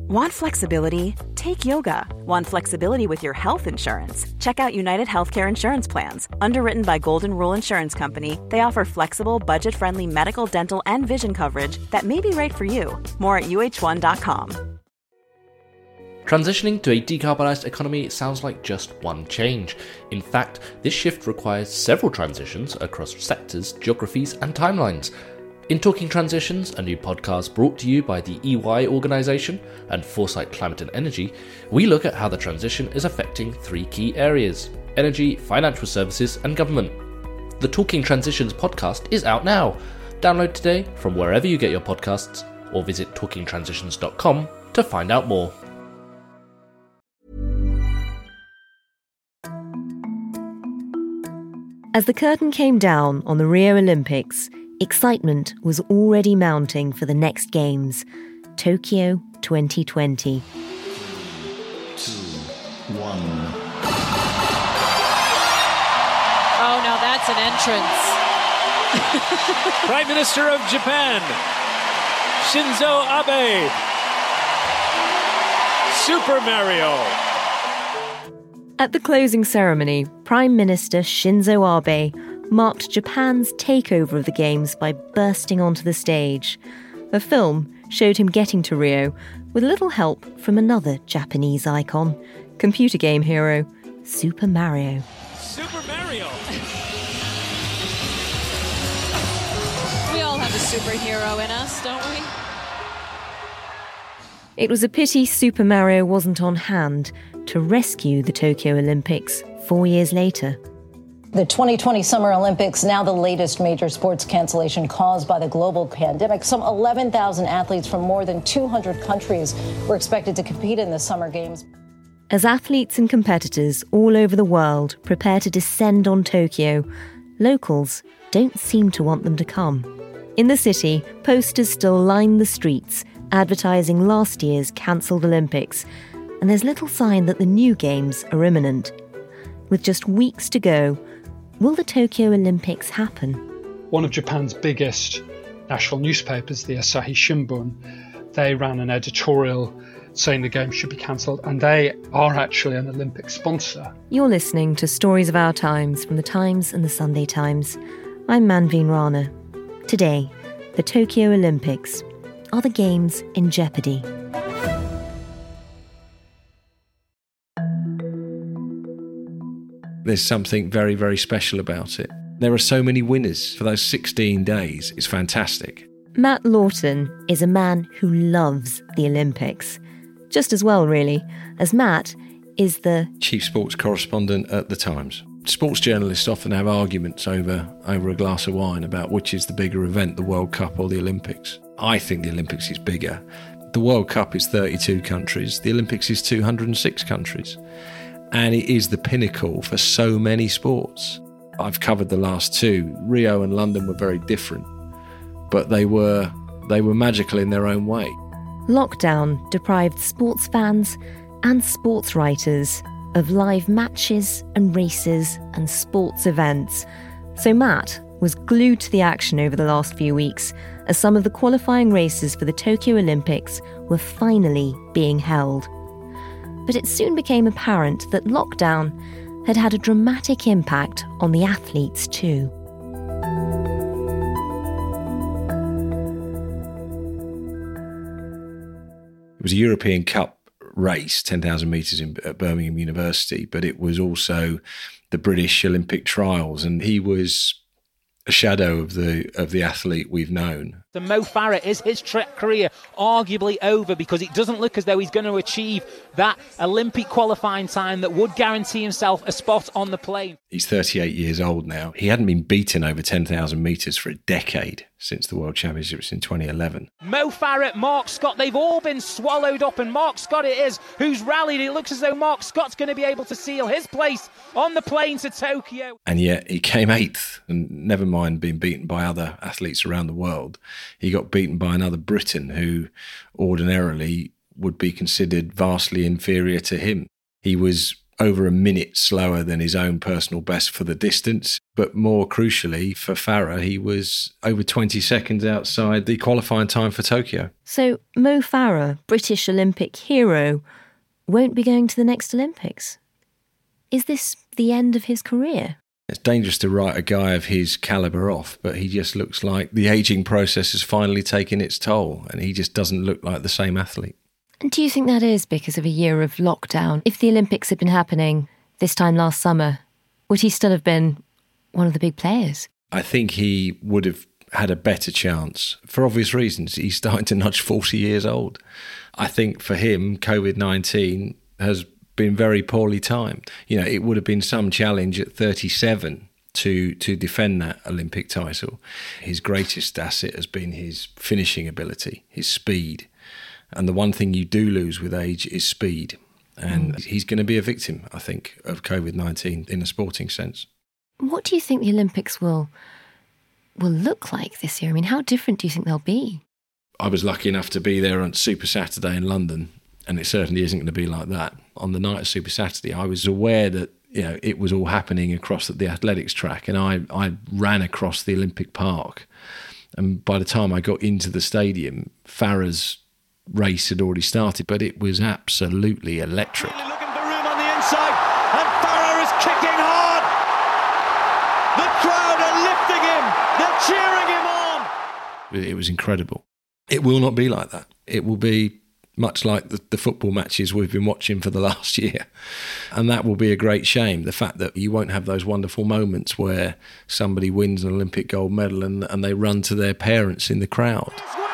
Want flexibility? Take yoga. Want flexibility with your health insurance? Check out United Healthcare Insurance Plans. Underwritten by Golden Rule Insurance Company, they offer flexible, budget-friendly medical, dental, and vision coverage that may be right for you. More at uh1.com. Transitioning to a decarbonised economy sounds like just one change. In fact, this shift requires several transitions across sectors, geographies, and timelines. In Talking Transitions, a new podcast brought to you by the EY organisation and Foresight Climate and Energy, we look at how the transition is affecting three key areas: energy, financial services, and government. The Talking Transitions podcast is out now. Download today from wherever you get your podcasts, or visit talkingtransitions.com to find out more. As the curtain came down on the Rio Olympics, excitement was already mounting for the next Games, Tokyo 2020. 2, 1. Oh, now that's an entrance. Prime Minister of Japan, Shinzo Abe. Super Mario. At the closing ceremony, Prime Minister Shinzo Abe marked Japan's takeover of the Games by bursting onto the stage. A film showed him getting to Rio with a little help from another Japanese icon, computer game hero Super Mario. Super Mario! We all have a superhero in us, don't we? It was a pity Super Mario wasn't on hand to rescue the Tokyo Olympics 4 years later. The 2020 Summer Olympics, now the latest major sports cancellation caused by the global pandemic. Some 11,000 athletes from more than 200 countries were expected to compete in the Summer Games. As athletes and competitors all over the world prepare to descend on Tokyo, locals don't seem to want them to come. In the city, posters still line the streets, advertising last year's cancelled Olympics, and there's little sign that the new Games are imminent. With just weeks to go, will the Tokyo Olympics happen? One of Japan's biggest national newspapers, the Asahi Shimbun, they ran an editorial saying the Games should be cancelled, and they are actually an Olympic sponsor. You're listening to Stories of Our Times from The Times and The Sunday Times. I'm Manveen Rana. Today, the Tokyo Olympics. Are the Games in jeopardy? There's something very, very special about it. There are so many winners for those 16 days. It's fantastic. Matt Lawton is a man who loves the Olympics. Just as well, really, as Matt is the chief sports correspondent at The Times. Sports journalists often have arguments over a glass of wine about which is the bigger event, the World Cup or the Olympics. I think the Olympics is bigger. The World Cup is 32 countries. The Olympics is 206 countries. And it is the pinnacle for so many sports. I've covered the last two. Rio and London were very different, but they were magical in their own way. Lockdown deprived sports fans and sports writers of live matches and races and sports events. So Matt was glued to the action over the last few weeks as some of the qualifying races for the Tokyo Olympics were finally being held. But it soon became apparent that lockdown had had a dramatic impact on the athletes too. It was a European Cup race, 10,000 metres at Birmingham University, but it was also the British Olympic trials, and he was a shadow of the athlete we've known. The Mo Farah, is his career arguably over because it doesn't look as though he's going to achieve that Olympic qualifying time that would guarantee himself a spot on the plane. He's 38 years old now. He hadn't been beaten over 10,000 metres for a decade since the World Championships in 2011. Mo Farah, Mark Scott, they've all been swallowed up, and Mark Scott it is who's rallied. It looks as though Mark Scott's going to be able to seal his place on the plane to Tokyo. And yet he came 8th, and never mind being beaten by other athletes around the world, he got beaten by another Briton who ordinarily would be considered vastly inferior to him. He was over a minute slower than his own personal best for the distance. But more crucially for Farah, he was over 20 seconds outside the qualifying time for Tokyo. So Mo Farah, British Olympic hero, won't be going to the next Olympics. Is this the end of his career? It's dangerous to write a guy of his calibre off, but he just looks like the ageing process has finally taken its toll, and he just doesn't look like the same athlete. And do you think that is because of a year of lockdown? If the Olympics had been happening this time last summer, would he still have been one of the big players? I think he would have had a better chance for obvious reasons. He's starting to nudge 40 years old. I think for him, COVID-19 has been very poorly timed. You know, it would have been some challenge at 37 to defend that Olympic title. His greatest asset has been his finishing ability, his speed. And the one thing you do lose with age is speed. And he's going to be a victim, I think, of COVID-19 in a sporting sense. What do you think the Olympics will look like this year? I mean, how different do you think they'll be? I was lucky enough to be there on Super Saturday in London, and it certainly isn't going to be like that. On the night of Super Saturday, I was aware that, you know, it was all happening across the athletics track, and I ran across the Olympic Park. And by the time I got into the stadium, Farah's race had already started, but it was absolutely electric. Looking for room on the inside, and Farah is kicking hard. The crowd are lifting him. They're cheering him on. It was incredible. It will not be like that. It will be much like the football matches we've been watching for the last year. And that will be a great shame, the fact that you won't have those wonderful moments where somebody wins an Olympic gold medal and they run to their parents in the crowd.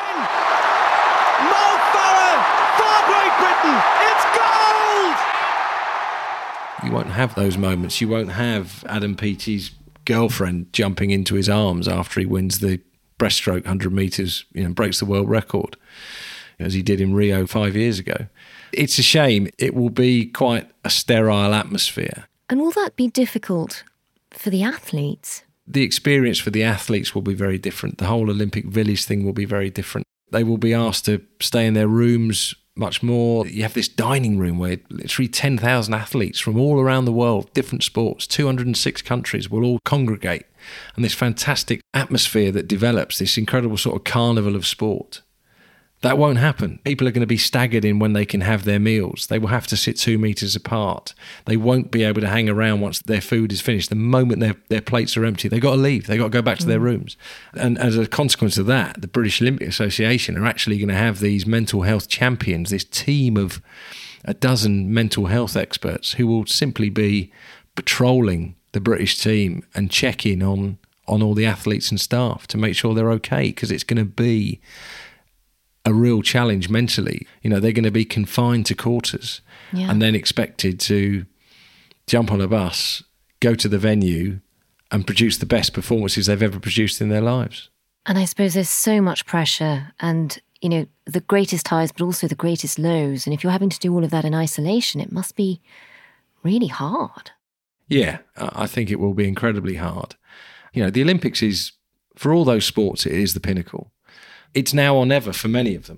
You won't have those moments. You won't have Adam Peaty's girlfriend jumping into his arms after he wins the breaststroke 100 metres, breaks the world record, as he did in Rio 5 years ago. It's a shame. It will be quite a sterile atmosphere. And will that be difficult for the athletes? The experience for the athletes will be very different. The whole Olympic Village thing will be very different. They will be asked to stay in their rooms much more. You have this dining room where literally 10,000 athletes from all around the world, different sports, 206 countries will all congregate. And this fantastic atmosphere that develops, this incredible sort of carnival of sport. That won't happen. People are going to be staggered in when they can have their meals. They will have to sit 2 metres apart. They won't be able to hang around once their food is finished. The moment their plates are empty, they've got to leave. They've got to go back to their rooms. And as a consequence of that, the British Olympic Association are actually going to have these mental health champions, this team of a dozen mental health experts who will simply be patrolling the British team and check in on all the athletes and staff to make sure they're okay, because it's going to be a real challenge mentally. They're going to be confined to quarters and then expected to jump on a bus, go to the venue and produce the best performances they've ever produced in their lives. And I suppose there's so much pressure and, the greatest highs, but also the greatest lows. And if you're having to do all of that in isolation, it must be really hard. Yeah, I think it will be incredibly hard. The Olympics is, for all those sports, it is the pinnacle. It's now or never for many of them.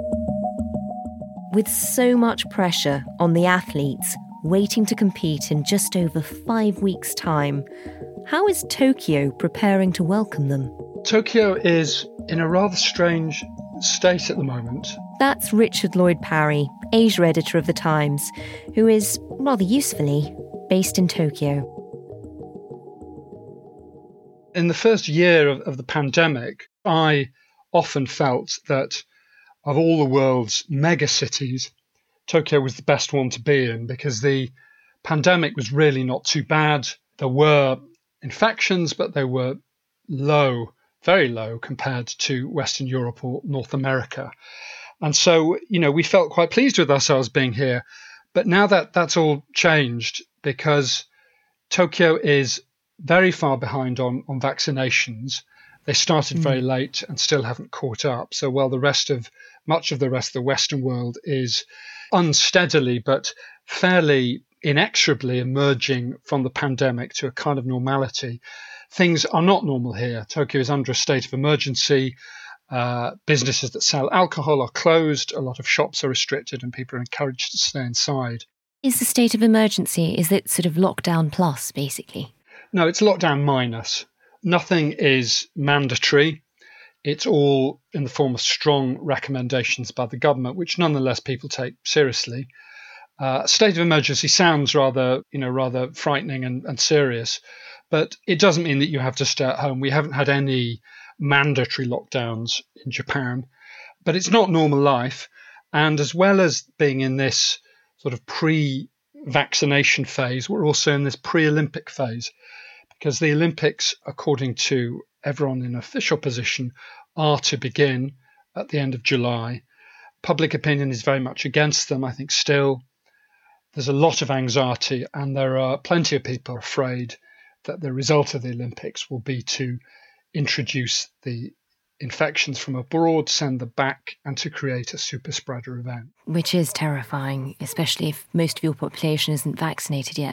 With so much pressure on the athletes waiting to compete in just over 5 weeks' time, how is Tokyo preparing to welcome them? Tokyo is in a rather strange state at the moment. That's Richard Lloyd Parry, Asia editor of The Times, who is, rather usefully, based in Tokyo. In the first year of the pandemic, I often felt that of all the world's mega cities, Tokyo was the best one to be in because the pandemic was really not too bad. There were infections, but they were low, very low compared to Western Europe or North America. And so, we felt quite pleased with ourselves being here. But now that's all changed because Tokyo is very far behind on vaccinations. They started very late and still haven't caught up. So while much of the rest of the Western world is unsteadily but fairly inexorably emerging from the pandemic to a kind of normality, things are not normal here. Tokyo is under a state of emergency. Businesses that sell alcohol are closed. A lot of shops are restricted and people are encouraged to stay inside. Is the state of emergency, is it sort of lockdown plus, basically? No, it's lockdown minus. Nothing is mandatory. It's all in the form of strong recommendations by the government, which nonetheless people take seriously. State of emergency sounds rather frightening and serious, but it doesn't mean that you have to stay at home. We haven't had any mandatory lockdowns in Japan, but it's not normal life. And as well as being in this sort of pre-vaccination phase, we're also in this pre-Olympic phase, because the Olympics, according to everyone in official position, are to begin at the end of July. Public opinion is very much against them, I think, still. There's a lot of anxiety, and there are plenty of people afraid that the result of the Olympics will be to introduce the infections from abroad, send them back, and to create a super spreader event. Which is terrifying, especially if most of your population isn't vaccinated yet.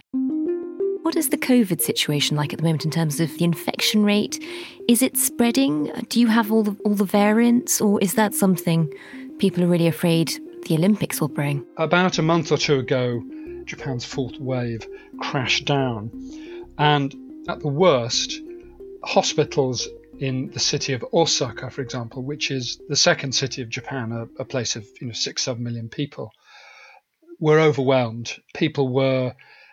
What is the COVID situation like at the moment in terms of the infection rate? Is it spreading? Do you have all the variants, or is that something people are really afraid the Olympics will bring? About a month or two ago, Japan's fourth wave crashed down. And at the worst, hospitals in the city of Osaka, for example, which is the second city of Japan, a place of 6-7 million people, were overwhelmed. People were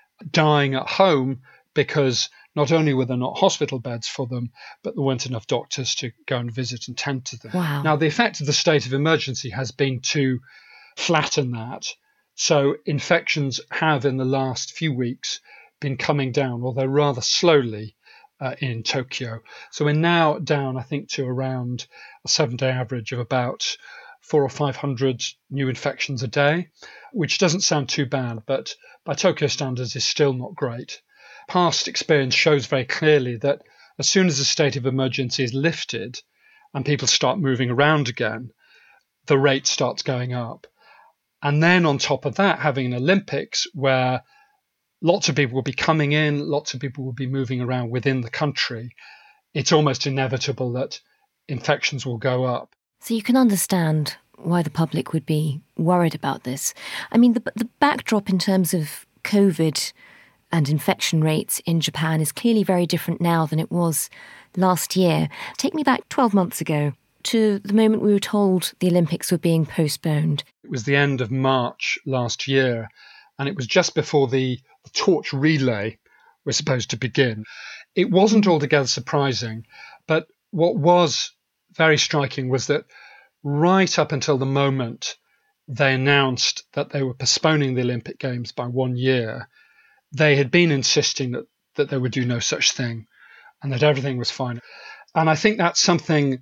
dying at home because not only were there not hospital beds for them, but there weren't enough doctors to go and visit and tend to them. Wow. Now, the effect of the state of emergency has been to flatten that. So infections have in the last few weeks been coming down, although rather slowly, in Tokyo. So we're now down, I think, to around a 7-day average of about 400 or 500 new infections a day, which doesn't sound too bad, but by Tokyo standards is still not great. Past experience shows very clearly that as soon as the state of emergency is lifted and people start moving around again, the rate starts going up. And then on top of that, having an Olympics where lots of people will be coming in, lots of people will be moving around within the country, it's almost inevitable that infections will go up. So you can understand why the public would be worried about this. I mean, the backdrop in terms of COVID and infection rates in Japan is clearly very different now than it was last year. Take me back 12 months ago to the moment we were told the Olympics were being postponed. It was the end of March last year, and it was just before the torch relay was supposed to begin. It wasn't altogether surprising, but what was very striking was that right up until the moment they announced that they were postponing the Olympic Games by 1 year, they had been insisting that they would do no such thing and that everything was fine. And I think that's something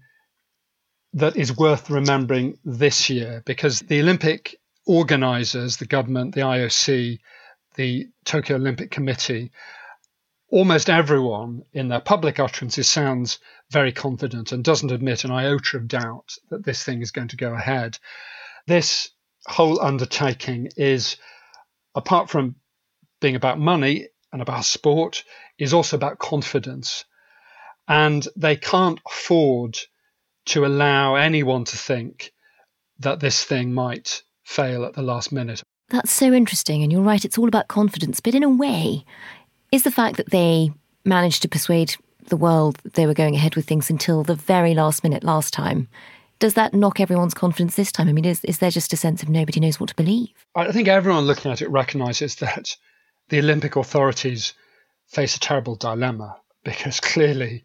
that is worth remembering this year, because the Olympic organisers, the government, the IOC, the Tokyo Olympic Committee, almost everyone in their public utterances sounds very confident and doesn't admit an iota of doubt that this thing is going to go ahead. This whole undertaking is, apart from being about money and about sport, is also about confidence. And they can't afford to allow anyone to think that this thing might fail at the last minute. That's so interesting, and you're right, it's all about confidence. But in a way, is the fact that they managed to persuade the world that they were going ahead with things until the very last minute last time, does that knock everyone's confidence this time? I mean, is there just a sense of nobody knows what to believe? I think everyone looking at it recognises that the Olympic authorities face a terrible dilemma, because clearly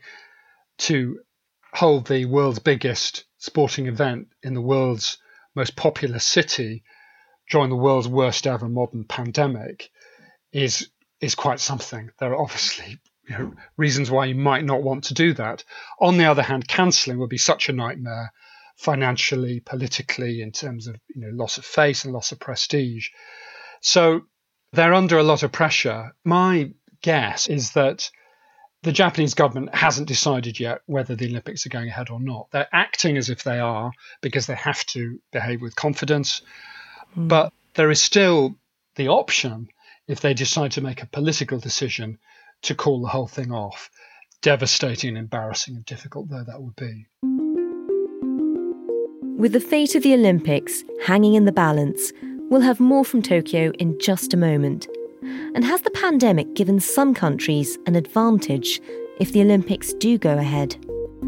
to hold the world's biggest sporting event in the world's most populous city during the world's worst ever modern pandemic is quite something. There are obviously reasons why you might not want to do that. On the other hand, cancelling would be such a nightmare financially, politically, in terms of loss of face and loss of prestige. So they're under a lot of pressure. My guess is that the Japanese government hasn't decided yet whether the Olympics are going ahead or not. They're acting as if they are because they have to behave with confidence. But there is still the option, if they decide to make a political decision, to call the whole thing off. Devastating and embarrassing and difficult though that would be. With the fate of the Olympics hanging in the balance, We'll have more from Tokyo in just a moment. And has the pandemic given some countries an advantage if the Olympics do go ahead?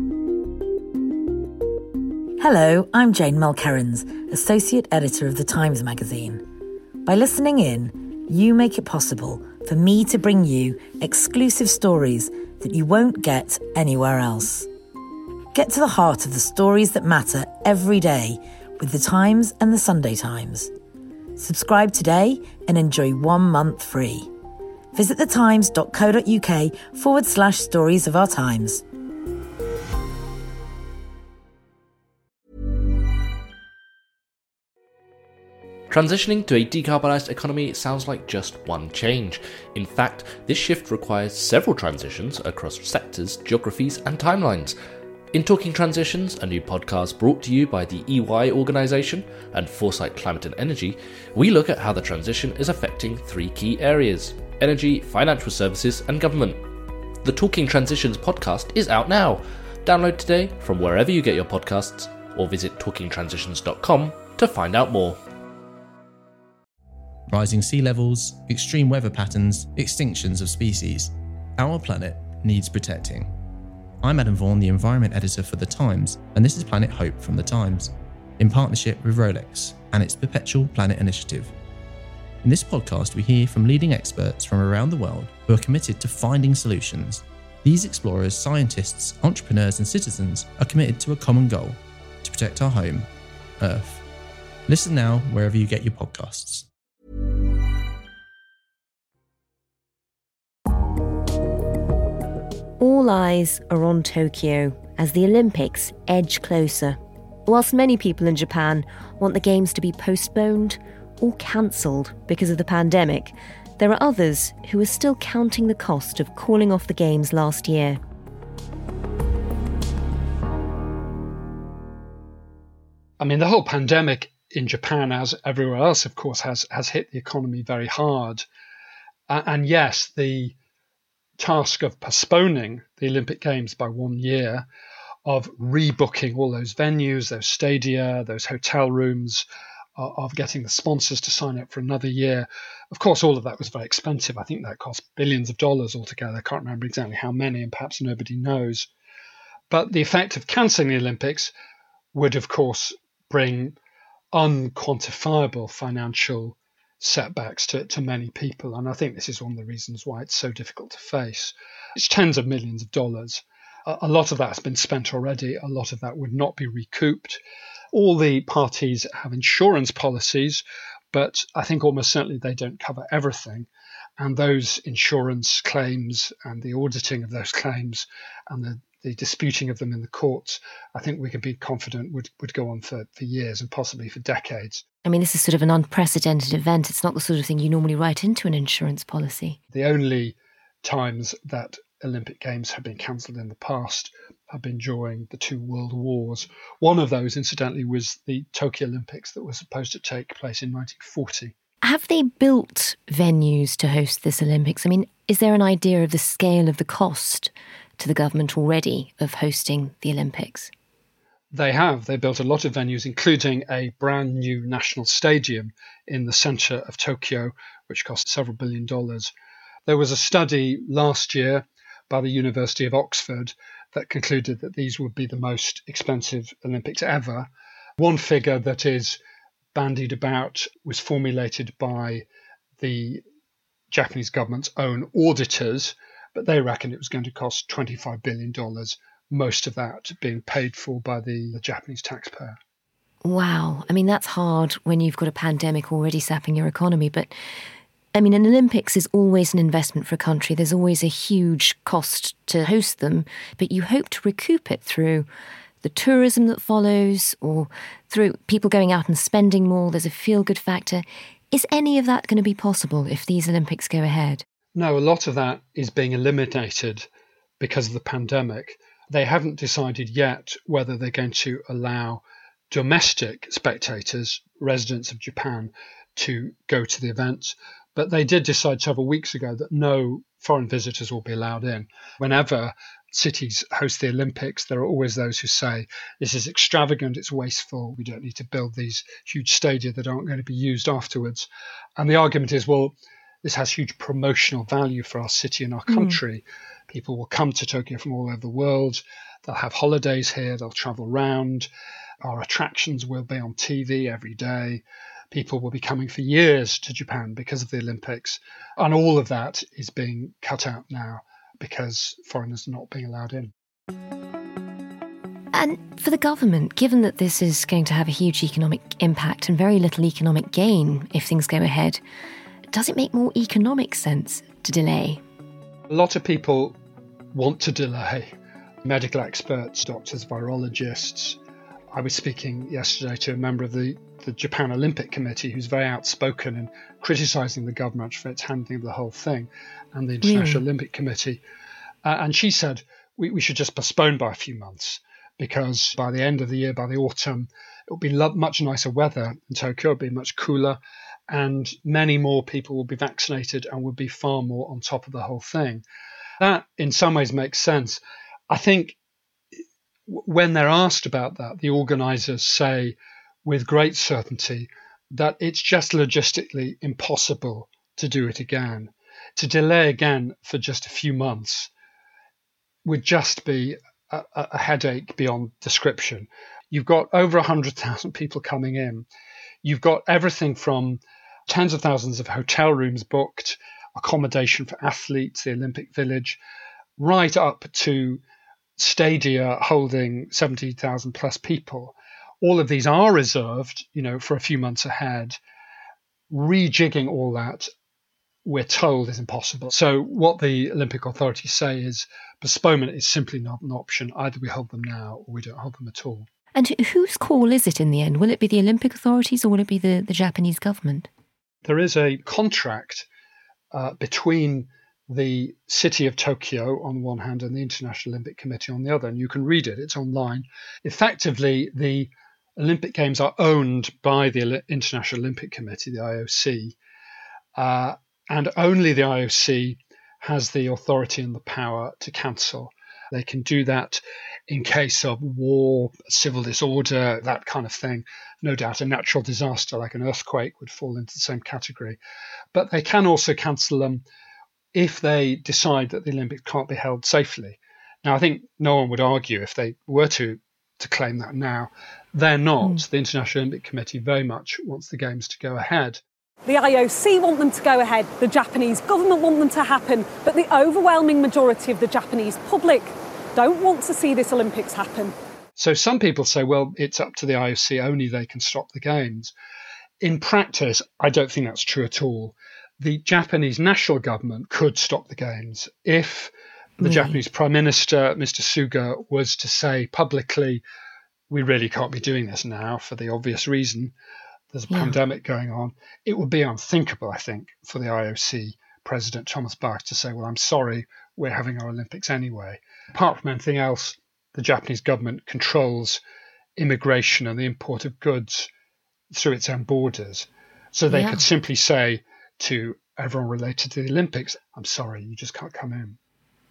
Hello, I'm Jane Mulkerrins, Associate Editor of The Times magazine. By listening in, you make it possible for me to bring you exclusive stories that you won't get anywhere else. Get to the heart of the stories that matter every day with The Times and The Sunday Times. Subscribe today and enjoy 1 month free. Visit thetimes.co.uk/stories of our times. Transitioning to a decarbonised economy sounds like just one change. In fact, this shift requires several transitions across sectors, geographies and timelines. In Talking Transitions, a new podcast brought to you by the EY organisation and Foresight Climate and Energy, we look at how the transition is affecting 3 key areas: energy, financial services and government. The Talking Transitions podcast is out now. Download today from wherever you get your podcasts or visit talkingtransitions.com to find out more. Rising sea levels, extreme weather patterns, extinctions of species. Our planet needs protecting. I'm Adam Vaughan, the Environment Editor for The Times, and this is Planet Hope from The Times, in partnership with Rolex and its Perpetual Planet Initiative. In this podcast, we hear from leading experts from around the world who are committed to finding solutions. These explorers, scientists, entrepreneurs and citizens are committed to a common goal: to protect our home, Earth. Listen now wherever you get your podcasts. All eyes are on Tokyo as the Olympics edge closer. Whilst many people in Japan want the Games to be postponed or cancelled because of the pandemic, there are others who are still counting the cost of calling off the Games last year. I mean, the whole pandemic in Japan, as everywhere else, of course, has hit the economy very hard. And yes, the task of postponing the Olympic Games by 1 year, of rebooking all those venues, those stadia, those hotel rooms, of getting the sponsors to sign up for another year. Of course, all of that was very expensive. I think that cost billions of dollars altogether. I can't remember exactly how many, and perhaps nobody knows. But the effect of cancelling the Olympics would, of course, bring unquantifiable financial setbacks to many people. And I think this is one of the reasons why it's so difficult to face. It's tens of millions of dollars. A lot of that has been spent already. A lot of that would not be recouped. All the parties have insurance policies, but I think almost certainly they don't cover everything. And those insurance claims and the auditing of those claims and the disputing of them in the courts, I think we can be confident would go on for years and possibly for decades. I mean, this is sort of an unprecedented event. It's not the sort of thing you normally write into an insurance policy. The only times that Olympic Games have been cancelled in the past have been during the 2 world wars. One of those, incidentally, was the Tokyo Olympics that was supposed to take place in 1940. Have they built venues to host this Olympics? I mean, is there an idea of the scale of the cost to the government already of hosting the Olympics? They have. They built a lot of venues, including a brand new national stadium in the centre of Tokyo, which cost several $billion. There was a study last year by the University of Oxford that concluded that these would be the most expensive Olympics ever. One figure that is bandied about was formulated by the Japanese government's own auditors, but they reckon it was going to cost $25 billion, most of that being paid for by the Japanese taxpayer. Wow. I mean, that's hard when you've got a pandemic already sapping your economy. But, I mean, an Olympics is always an investment for a country. There's always a huge cost to host them, but you hope to recoup it through the tourism that follows or through people going out and spending more. There's a feel-good factor. Is any of that going to be possible if these Olympics go ahead? No, a lot of that is being eliminated because of the pandemic. They haven't decided yet whether they're going to allow domestic spectators, residents of Japan, to go to the events. But they did decide several weeks ago that no foreign visitors will be allowed in. Whenever cities host the Olympics, there are always those who say this is extravagant, it's wasteful, we don't need to build these huge stadia that aren't going to be used afterwards. And the argument is, well, this has huge promotional value for our city and our country. People will come to Tokyo from all over the world. They'll have holidays here. They'll travel around. Our attractions will be on TV every day. People will be coming for years to Japan because of the Olympics. And all of that is being cut out now because foreigners are not being allowed in. And for the government, given that this is going to have a huge economic impact and very little economic gain if things go ahead, does it make more economic sense to delay? A lot of people want to delay. Medical experts, doctors, virologists. I was speaking yesterday to a member of the Japan Olympic Committee who's very outspoken in criticising the government for its handling of the whole thing, and the International Olympic Committee. And she said we should just postpone by a few months, because by the end of the year, by the autumn, it will be much nicer weather in Tokyo, it'll be much cooler, and many more people will be vaccinated and will be far more on top of the whole thing. That, in some ways, makes sense. I think when they're asked about that, the organisers say with great certainty that it's just logistically impossible to do it again. To delay again for just a few months would just be a headache beyond description. You've got over 100,000 people coming in. You've got everything from tens of thousands of hotel rooms booked, accommodation for athletes, the Olympic Village, right up to stadia holding 70,000 plus people. All of these are reserved, for a few months ahead. Rejigging all that, we're told, is impossible. So what the Olympic authorities say is postponement is simply not an option. Either we hold them now or we don't hold them at all. And whose call is it in the end? Will it be the Olympic authorities or will it be the Japanese government? There is a contract between the city of Tokyo on one hand and the International Olympic Committee on the other, and you can read it. It's online. Effectively, the Olympic Games are owned by the International Olympic Committee, the IOC, and only the IOC has the authority and the power to cancel. They can do that in case of war, civil disorder, that kind of thing. No doubt a natural disaster like an earthquake would fall into the same category. But they can also cancel them if they decide that the Olympics can't be held safely. Now, I think no one would argue if they were to claim that now. They're not. The International Olympic Committee very much wants the Games to go ahead. The IOC want them to go ahead, the Japanese government want them to happen, but the overwhelming majority of the Japanese public don't want to see this Olympics happen. So some people say, well, it's up to the IOC, only they can stop the Games. In practice, I don't think that's true at all. The Japanese national government could stop the Games if the Japanese Prime Minister, Mr. Suga, was to say publicly, we really can't be doing this now for the obvious reason. There's a pandemic going on. It would be unthinkable, I think, for the IOC President Thomas Bach to say, well, I'm sorry, we're having our Olympics anyway. Apart from anything else, the Japanese government controls immigration and the import of goods through its own borders. So they could simply say to everyone related to the Olympics, I'm sorry, you just can't come in.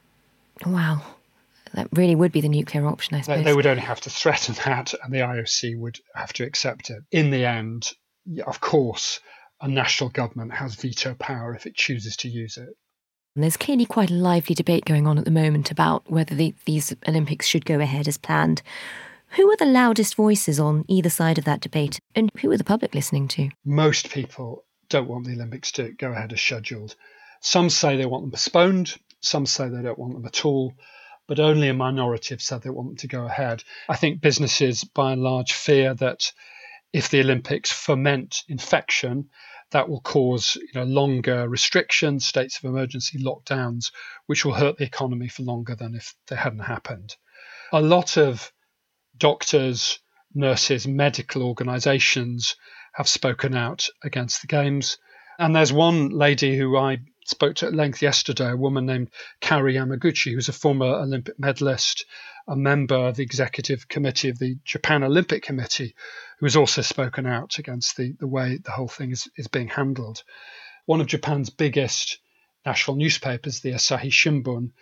Wow. That really would be the nuclear option, I suppose. They would only have to threaten that, and the IOC would have to accept it. In the end, of course, a national government has veto power if it chooses to use it. And there's clearly quite a lively debate going on at the moment about whether these Olympics should go ahead as planned. Who are the loudest voices on either side of that debate, and who are the public listening to? Most people don't want the Olympics to go ahead as scheduled. Some say they want them postponed, some say they don't want them at all, but only a minority have said they want them to go ahead. I think businesses, by and large, fear that if the Olympics foment infection, that will cause longer restrictions, states of emergency, lockdowns, which will hurt the economy for longer than if they hadn't happened. A lot of doctors, nurses, medical organisations have spoken out against the Games. And there's one lady who I spoke to at length yesterday, a woman named Kari Yamaguchi, who's a former Olympic medalist, a member of the executive committee of the Japan Olympic Committee, who has also spoken out against the way the whole thing is being handled. One of Japan's biggest national newspapers, the Asahi Shimbun,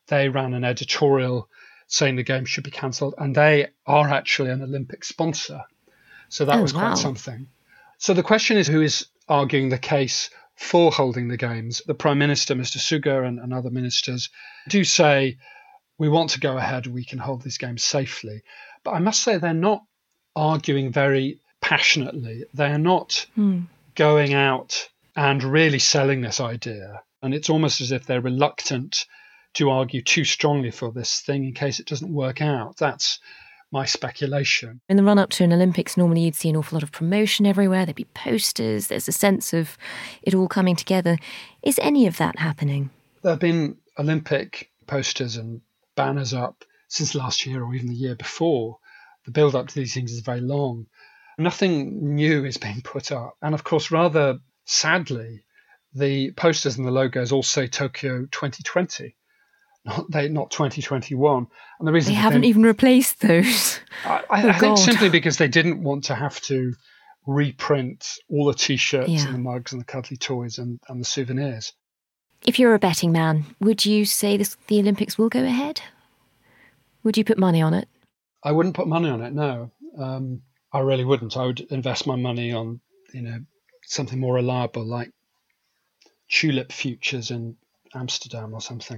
they ran an editorial saying the game should be cancelled, and they are actually an Olympic sponsor. So that was quite something. So the question is, who is arguing the case for holding the games? The Prime Minister, Mr. Suga, and other ministers do say, we want to go ahead, we can hold these games safely. But I must say they're not arguing very passionately. They're not going out and really selling this idea. And it's almost as if they're reluctant to argue too strongly for this thing in case it doesn't work out. That's my speculation. In the run-up to an Olympics, normally you'd see an awful lot of promotion everywhere. There'd be posters. There's a sense of it all coming together. Is any of that happening? There have been Olympic posters and banners up since last year or even the year before. The build-up to these things is very long. Nothing new is being put up. And of course, rather sadly, the posters and the logos all say Tokyo 2020. Not 2021. And the reason they haven't even replaced those. I think simply because they didn't want to have to reprint all the T-shirts and the mugs and the cuddly toys and the souvenirs. If you're a betting man, would you say the Olympics will go ahead? Would you put money on it? I wouldn't put money on it, no. I really wouldn't. I would invest my money on, something more reliable, like tulip futures in Amsterdam or something.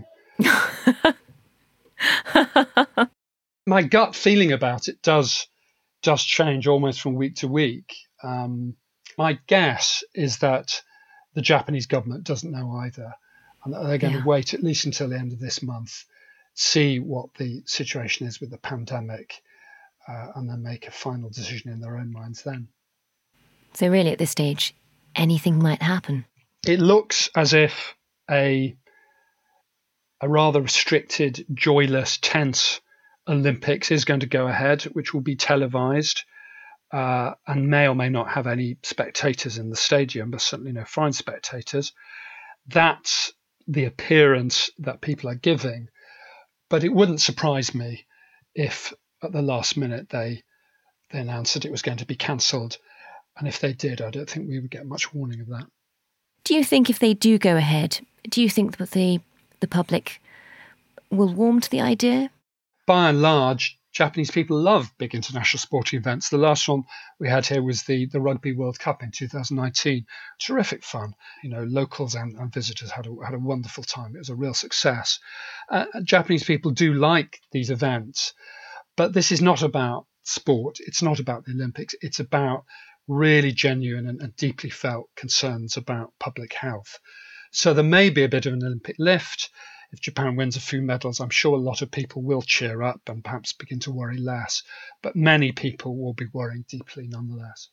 My gut feeling about it does change almost from week to week. My guess is that the Japanese government doesn't know either, and that they're going to wait at least until the end of this month, see what the situation is with the pandemic, and then make a final decision in their own minds then. So really at this stage, anything might happen? It looks as if a rather restricted, joyless, tense Olympics is going to go ahead, which will be televised and may or may not have any spectators in the stadium, but certainly no foreign spectators. That's the appearance that people are giving. But it wouldn't surprise me if at the last minute they announced that it was going to be cancelled. And if they did, I don't think we would get much warning of that. Do you think if they do go ahead, do you think that the public will warm to the idea? By and large, Japanese people love big international sporting events. The last one we had here was the Rugby World Cup in 2019. Terrific fun. Locals and visitors had a wonderful time. It was a real success. Japanese people do like these events, but this is not about sport. It's not about the Olympics. It's about really genuine and deeply felt concerns about public health. So there may be a bit of an Olympic lift. If Japan wins a few medals, I'm sure a lot of people will cheer up and perhaps begin to worry less. But many people will be worrying deeply nonetheless.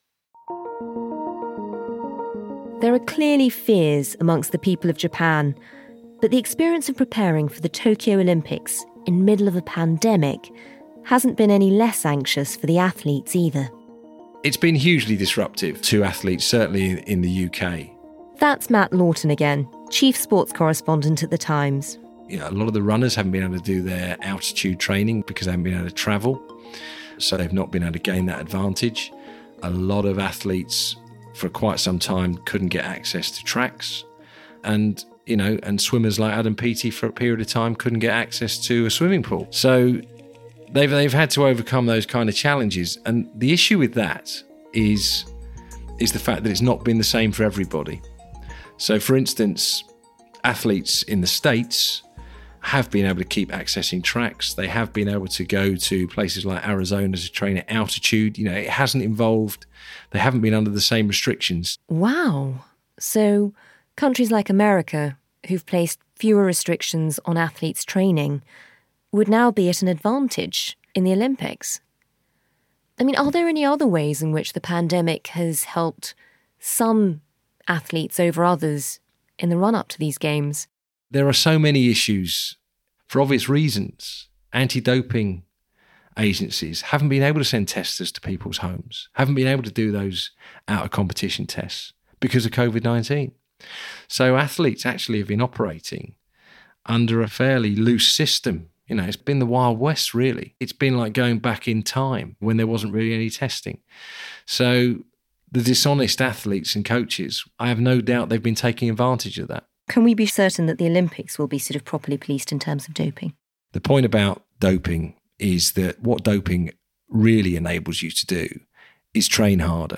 There are clearly fears amongst the people of Japan, but the experience of preparing for the Tokyo Olympics in the middle of a pandemic hasn't been any less anxious for the athletes either. It's been hugely disruptive to athletes, certainly in the UK. That's Matt Lawton again, chief sports correspondent at The Times. A lot of the runners haven't been able to do their altitude training because they haven't been able to travel. So they've not been able to gain that advantage. A lot of athletes for quite some time couldn't get access to tracks. And swimmers like Adam Peaty for a period of time couldn't get access to a swimming pool. So they've had to overcome those kind of challenges. And the issue with that is the fact that it's not been the same for everybody. So, for instance, athletes in the States have been able to keep accessing tracks. They have been able to go to places like Arizona to train at altitude. It hasn't involved, they haven't been under the same restrictions. Wow. So countries like America, who've placed fewer restrictions on athletes' training, would now be at an advantage in the Olympics. I mean, are there any other ways in which the pandemic has helped some athletes over others in the run-up to these games? There are so many issues for obvious reasons. Anti-doping agencies haven't been able to send testers to people's homes, haven't been able to do those out-of-competition tests because of COVID-19. So athletes actually have been operating under a fairly loose system. It's been the Wild West, really. It's been like going back in time when there wasn't really any testing. So the dishonest athletes and coaches, I have no doubt they've been taking advantage of that. Can we be certain that the Olympics will be sort of properly policed in terms of doping? The point about doping is that what doping really enables you to do is train harder.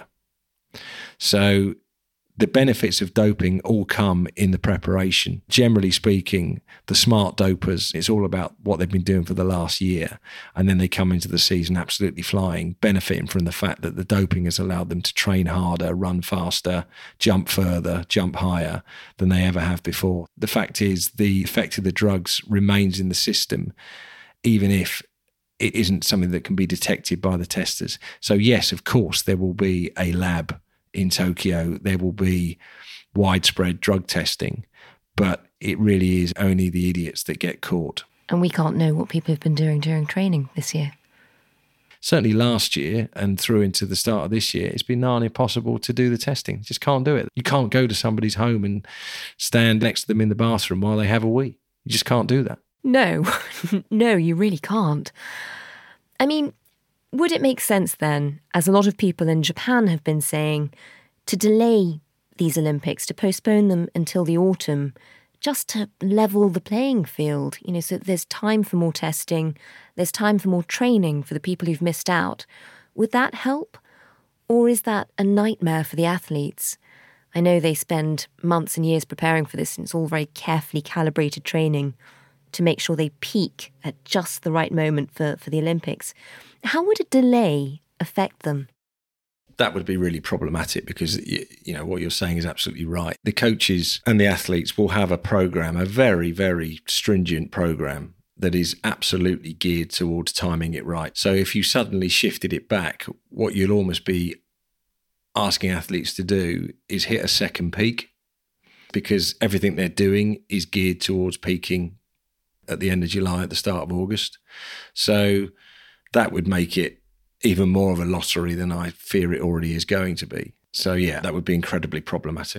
So the benefits of doping all come in the preparation. Generally speaking, the smart dopers, it's all about what they've been doing for the last year. And then they come into the season absolutely flying, benefiting from the fact that the doping has allowed them to train harder, run faster, jump further, jump higher than they ever have before. The fact is, the effect of the drugs remains in the system, even if it isn't something that can be detected by the testers. So yes, of course, there will be a lab in Tokyo, there will be widespread drug testing, but it really is only the idiots that get caught. And we can't know what people have been doing during training this year. Certainly last year and through into the start of this year, it's been nigh impossible to do the testing. You just can't do it. You can't go to somebody's home and stand next to them in the bathroom while they have a wee. You just can't do that. No, no, you really can't. I mean, would it make sense then, as a lot of people in Japan have been saying, to delay these Olympics, to postpone them until the autumn, just to level the playing field, so there's time for more testing, there's time for more training for the people who've missed out? Would that help? Or is that a nightmare for the athletes? I know they spend months and years preparing for this, and it's all very carefully calibrated training to make sure they peak at just the right moment for the Olympics. How would a delay affect them? That would be really problematic because, what you're saying is absolutely right. The coaches and the athletes will have a program, a very, very stringent program that is absolutely geared towards timing it right. So if you suddenly shifted it back, what you'll almost be asking athletes to do is hit a second peak, because everything they're doing is geared towards peaking at the end of July, at the start of August. So that would make it even more of a lottery than I fear it already is going to be. So yeah, that would be incredibly problematic.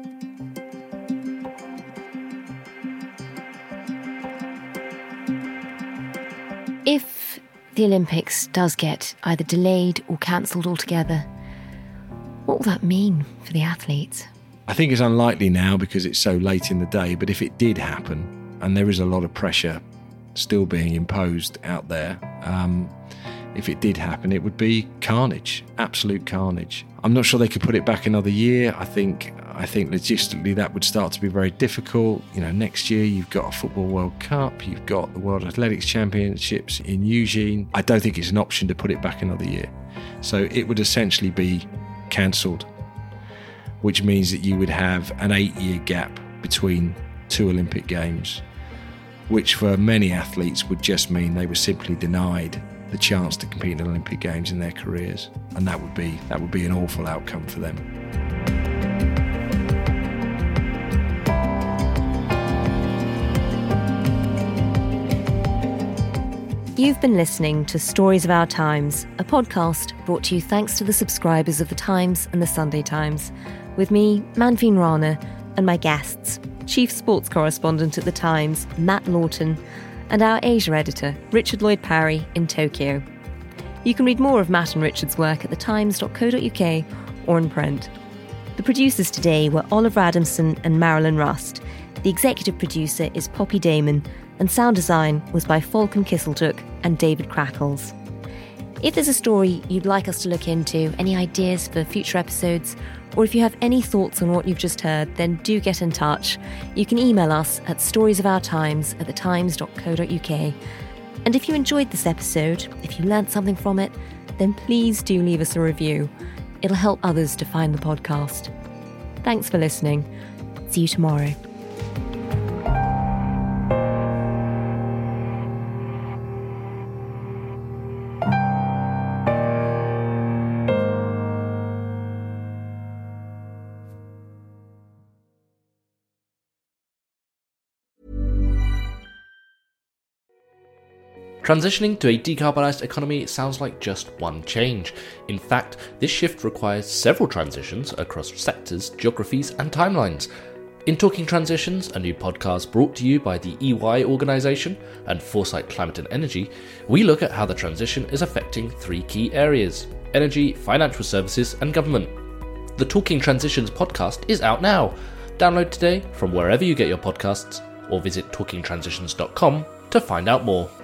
If the Olympics does get either delayed or cancelled altogether, what will that mean for the athletes? I think it's unlikely now because it's so late in the day, but if it did happen, and there is a lot of pressure still being imposed out there, if it did happen, it would be carnage, absolute carnage. I'm not sure they could put it back another year. I think logistically that would start to be very difficult. Next year you've got a Football World Cup, you've got the World Athletics Championships in Eugene. I don't think it's an option to put it back another year. So it would essentially be cancelled, which means that you would have an 8-year gap between two Olympic Games, which for many athletes would just mean they were simply denied the chance to compete in Olympic Games in their careers, and that would be an awful outcome for them. You've been listening to Stories of Our Times, a podcast brought to you thanks to the subscribers of The Times and The Sunday Times, with me, Manveen Rana, and my guests, Chief Sports Correspondent at The Times, Matt Lawton, and our Asia editor, Richard Lloyd-Parry, in Tokyo. You can read more of Matt and Richard's work at thetimes.co.uk or in print. The producers today were Oliver Adamson and Marilyn Rust. The executive producer is Poppy Damon, and sound design was by Falcon Kisseltook and David Crackles. If there's a story you'd like us to look into, any ideas for future episodes, or if you have any thoughts on what you've just heard, then do get in touch. You can email us at storiesofourtimes@thetimes.co.uk. And if you enjoyed this episode, if you learnt something from it, then please do leave us a review. It'll help others to find the podcast. Thanks for listening. See you tomorrow. Transitioning to a decarbonised economy sounds like just one change. In fact, this shift requires several transitions across sectors, geographies, and timelines. In Talking Transitions, a new podcast brought to you by the EY organisation and Foresight Climate and Energy, we look at how the transition is affecting three key areas: energy, financial services, and government. The Talking Transitions podcast is out now. Download today from wherever you get your podcasts or visit talkingtransitions.com to find out more.